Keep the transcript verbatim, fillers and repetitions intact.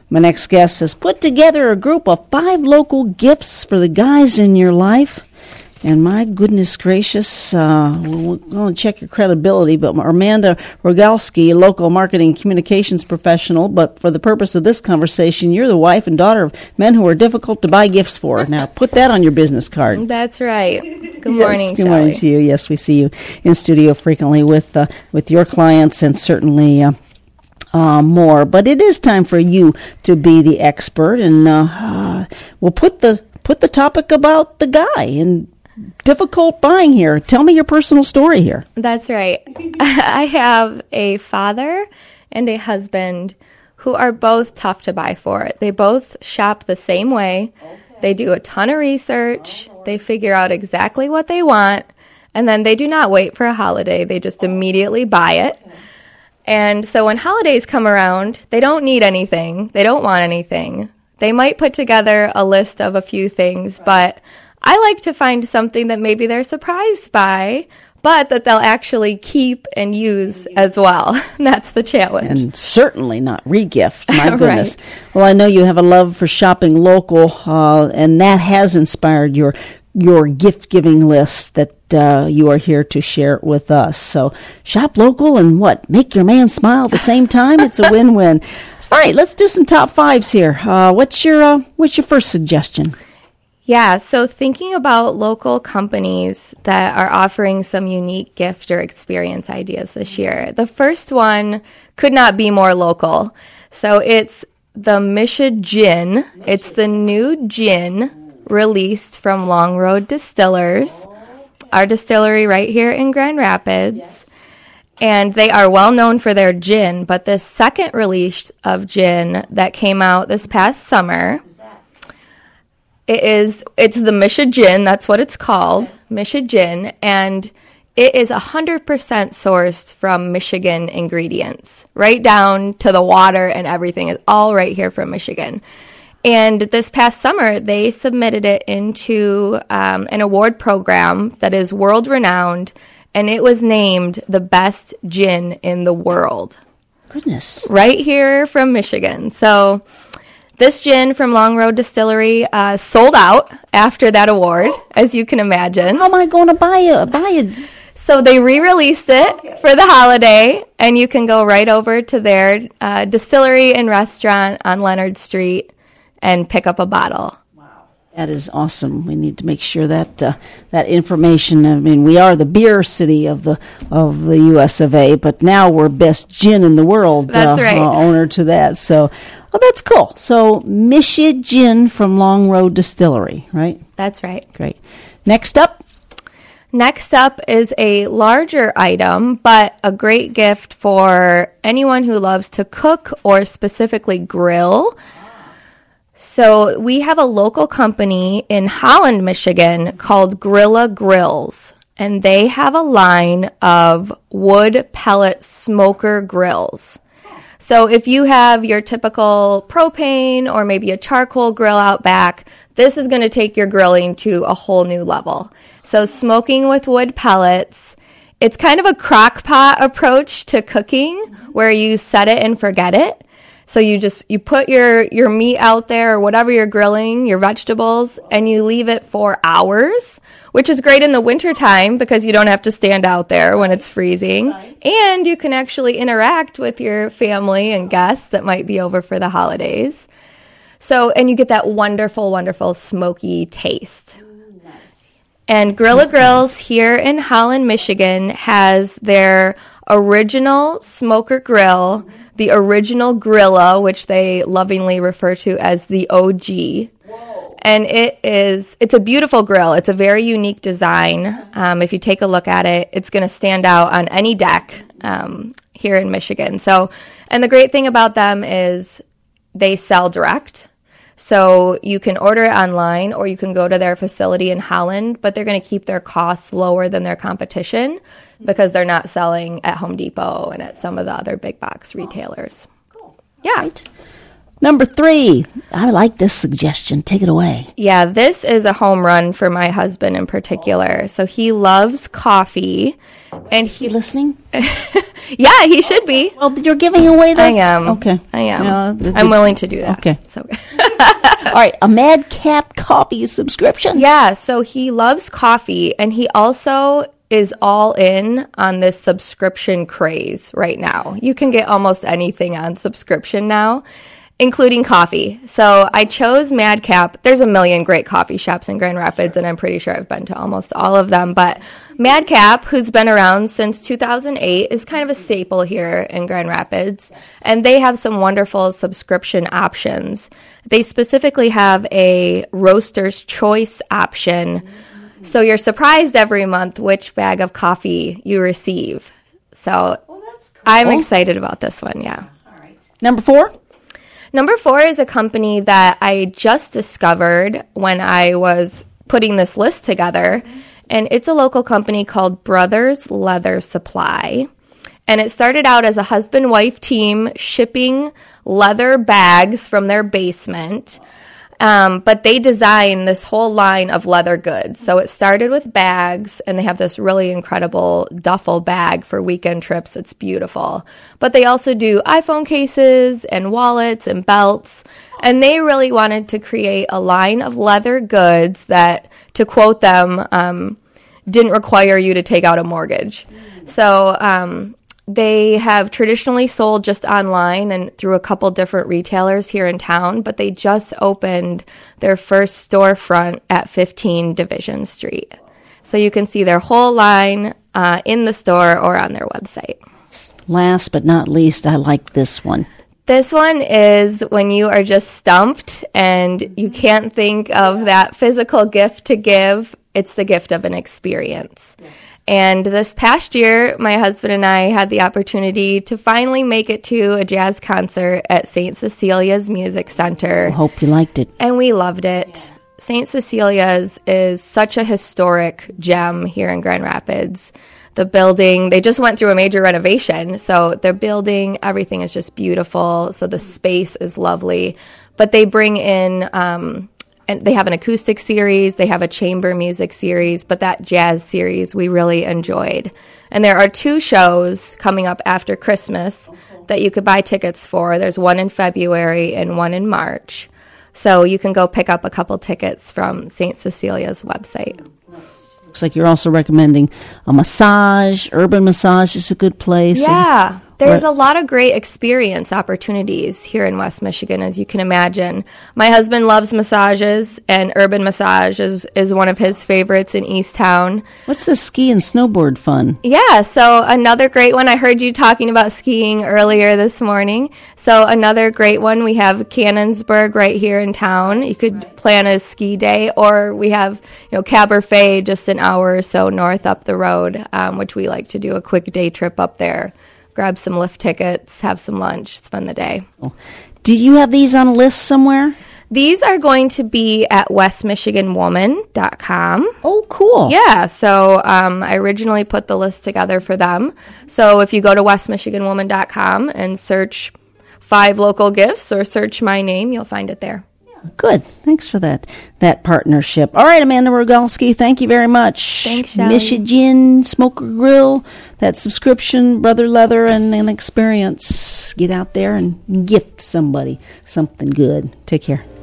My next guest has put together a group of five local gifts for the guys in your life. And my goodness gracious, uh, we're going to check your credibility, but Amanda Rogalski, local marketing communications professional, but for the purpose of this conversation, you're the wife and daughter of men who are difficult to buy gifts for. Now, put that on your business card. That's right. Good Yes, morning, Good Shelley. morning to you. Yes, we see you in studio frequently with uh, with your clients and certainly uh, uh, more. But it is time for you to be the expert, and uh, uh, we'll put the put the topic about the guy and difficult buying here. Tell me your personal story here. That's right. I have a father and a husband who are both tough to buy for. They both shop the same way. Okay. They do a ton of research. Oh, they figure out exactly what they want, and then they do not wait for a holiday. They just immediately buy it. Okay. And so when holidays come around, they don't need anything. They don't want anything. They might put together a list of a few things, but I like to find something that maybe they're surprised by, but that they'll actually keep and use as well. That's the challenge. And certainly not regift, my goodness. Right. Well, I know you have a love for shopping local, uh, and that has inspired your your gift-giving list that uh, you are here to share with us. So shop local and what? Make your man smile at the same time? It's a win-win. All right, let's do some top fives here. Uh, what's your uh, what's your first suggestion? Yeah, so thinking about local companies that are offering some unique gift or experience ideas this year. The first one could not be more local. So it's the Misha Gin. It's the new gin released from Long Road Distillers, our distillery right here in Grand Rapids. And they are well known for their gin, but this second release of gin that came out this past summer, It is, it's the Misha Gin, that's what it's called, Misha Gin, and it is one hundred percent sourced from Michigan ingredients, right down to the water and everything is all right here from Michigan. And this past summer, they submitted it into um, an award program that is world-renowned, and it was named the best gin in the world. Goodness. Right here from Michigan. So this gin from Long Road Distillery uh, sold out after that award, as you can imagine. How am I going to buy a buy a? So they re-released it okay. for the holiday, and you can go right over to their uh, distillery and restaurant on Leonard Street and pick up a bottle. Wow, that is awesome. We need to make sure that uh, that information. I mean, we are the beer city of the of the U S of A, but now we're best gin in the world. That's uh, right. Uh, owner to that. So. Well, that's cool. So, Misha Gin from Long Road Distillery, right? That's right. Great. Next up? Next up is a larger item, but a great gift for anyone who loves to cook or specifically grill. So, we have a local company in Holland, Michigan called Grilla Grills, and they have a line of wood pellet smoker grills. So if you have your typical propane or maybe a charcoal grill out back, this is going to take your grilling to a whole new level. So smoking with wood pellets, it's kind of a crock pot approach to cooking where you set it and forget it. So you just, you put your, your meat out there or whatever you're grilling, your vegetables, and you leave it for hours, which is great in the wintertime because you don't have to stand out there when it's freezing. Right. And you can actually interact with your family and guests that might be over for the holidays. So, and you get that wonderful, wonderful smoky taste. Ooh, nice. And Grilla Grills here in Holland, Michigan has their original smoker grill, the original Grilla, which they lovingly refer to as the O G. Whoa. And it is, it's a beautiful grill. It's a very unique design. Um, if you take a look at it, it's going to stand out on any deck um, here in Michigan. So, and the great thing about them is they sell direct. So you can order it online or you can go to their facility in Holland, but they're going to keep their costs lower than their competition because they're not selling at Home Depot and at some of the other big box retailers. Oh, cool. Yeah. Right. Number three. I like this suggestion. Take it away. Yeah, this is a home run for my husband in particular. So he loves coffee, and he You listening? yeah, he should be. Well, you're giving away that. I am. Okay. I am. Yeah, th- I'm willing to do that. Okay. So All right. A Madcap coffee subscription. yeah, so he loves coffee, and he also is all in on this subscription craze right now. You can get almost anything on subscription now, including coffee. So I chose Madcap. There's a million great coffee shops in Grand Rapids, and I'm pretty sure I've been to almost all of them. But Madcap, who's been around since two thousand eight, is kind of a staple here in Grand Rapids. And they have some wonderful subscription options. They specifically have a Roaster's Choice option. So you're surprised every month which bag of coffee you receive. So I'm excited about this one, yeah. Number four. Number four is a company that I just discovered when I was putting this list together, and it's a local company called Brothers Leather Supply. And it started out as a husband-wife team shipping leather bags from their basement. Um, but they design this whole line of leather goods. So it started with bags, and they have this really incredible duffel bag for weekend trips that's beautiful. But they also do iPhone cases and wallets and belts. And they really wanted to create a line of leather goods that, to quote them, um, didn't require you to take out a mortgage. So um, they have traditionally sold just online and through a couple different retailers here in town, but they just opened their first storefront at fifteen Division Street. So you can see their whole line uh, in the store or on their website. Last but not least, I like this one. This one is when you are just stumped and you can't think of that physical gift to give. It's the gift of an experience. And this past year, my husband and I had the opportunity to finally make it to a jazz concert at Saint Cecilia's Music Center. I hope you liked it. And we loved it. Saint Cecilia's is such a historic gem here in Grand Rapids. The building, they just went through a major renovation. So their building, everything is just beautiful. So the space is lovely. But they bring in... Um, And they have an acoustic series, they have a chamber music series, but that jazz series we really enjoyed. And there are two shows coming up after Christmas that you could buy tickets for. There's one in February and one in March. So you can go pick up a couple tickets from Saint Cecilia's website. Looks like you're also recommending a massage. Urban Massage is a good place. Yeah. There's a lot of great experience opportunities here in West Michigan, as you can imagine. My husband loves massages, and Urban Massage is, is one of his favorites in Easttown. What's the ski and snowboard fun? Yeah, so another great one. I heard you talking about skiing earlier this morning. So another great one, we have Cannonsburg right here in town. You could plan a ski day, or we have, you know, Caberfay just an hour or so north up the road, um, which we like to do a quick day trip up there. Grab some lift tickets, have some lunch, spend the day. Do you have these on a list somewhere? These are going to be at west michigan woman dot com. Oh, cool. Yeah, so um, I originally put the list together for them. So if you go to west michigan woman dot com and search five local gifts or search my name, you'll find it there. Good. Thanks for that that partnership. All right, Amanda Rogalski, thank you very much. Thanks, Shelley. Michigan Smoker Grill, that subscription, Brother Leather, and an experience. Get out there and gift somebody something good. Take care.